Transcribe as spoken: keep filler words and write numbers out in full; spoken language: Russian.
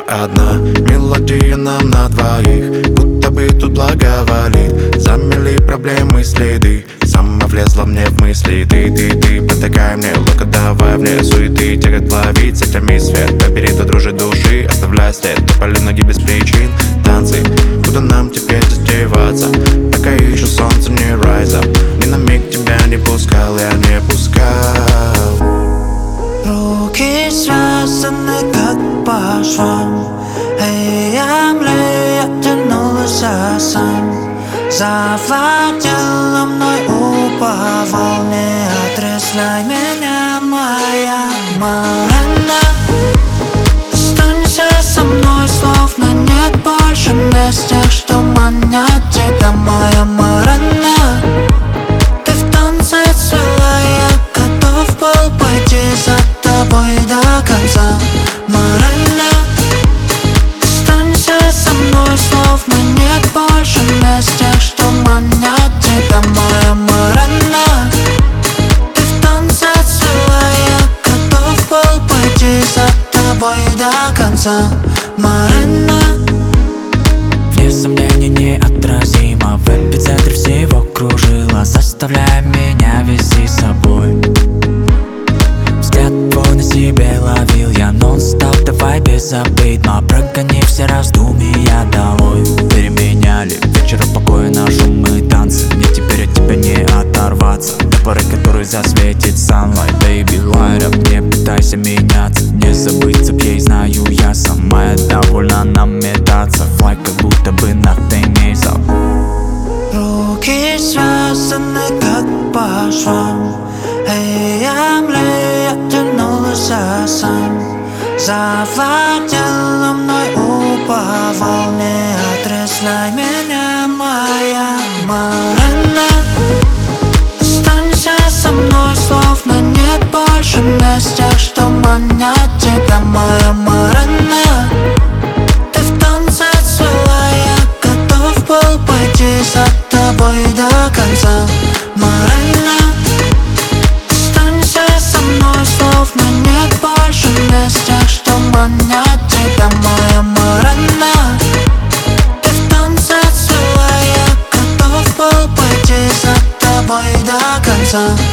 одна мелодия нам на двоих, будто бы тут благоволит. Замели проблемы следы, сама влезла мне в мысли. Ты, ты, ты, потакай мне, лока давай вне суеты. Тягот ловить, сетями свет, побери до дрожи души, оставляй след, топали ноги без причин. Танцы, куда нам теперь задеваться, пока еще солнце не rise up. Ни на миг тебя не пускал, я не пускал. Руки связаны как по швам, эй, млея тянулась за сам. Завладела мной уповал, не отрезвляй меня, моя Морена. Останься со мной, словно нет больше мест тех, что манят тебя, моя Морена. Ты в танце цвела, я готов был пойти за тобой до конца, Морена. Останься со мной, словно нет больше мест тех, что манят тебя, моя Морена. Ты в танце цвела, я готов был пойти за тобой до конца, Морена. Вне сомнений неотразимо, в эпицентре всего кружила, заставляя меня вести с собой. Взгляд твой на себе ловил я нон-стоп, давай без обид, но прогони все раздумья долой. Переменяли вечера покоя на шум и танцы, мне теперь от тебя не оторваться до поры, которой засветит sunlight. Baby, light up, не пытайся меняться, не забыться в ей, знаю я сама, я довольна нам метаться, fly как будто бы nothing is up. Руки связаны как по швам, эй, млея тянулась за сам. Завладела мной уповал, не отрезвляй меня, моя Морена. Останься со мной, словно нет больше мест тех, что манят тебя, моя Морена. Ты в танце цвела, я готов был пойти за тобой до конца, Морена. Останься со мной, словно нет больше мест тех, что манят тебя, моя Морена. Ты в танце цвела, я готов был пойти за тобой до конца.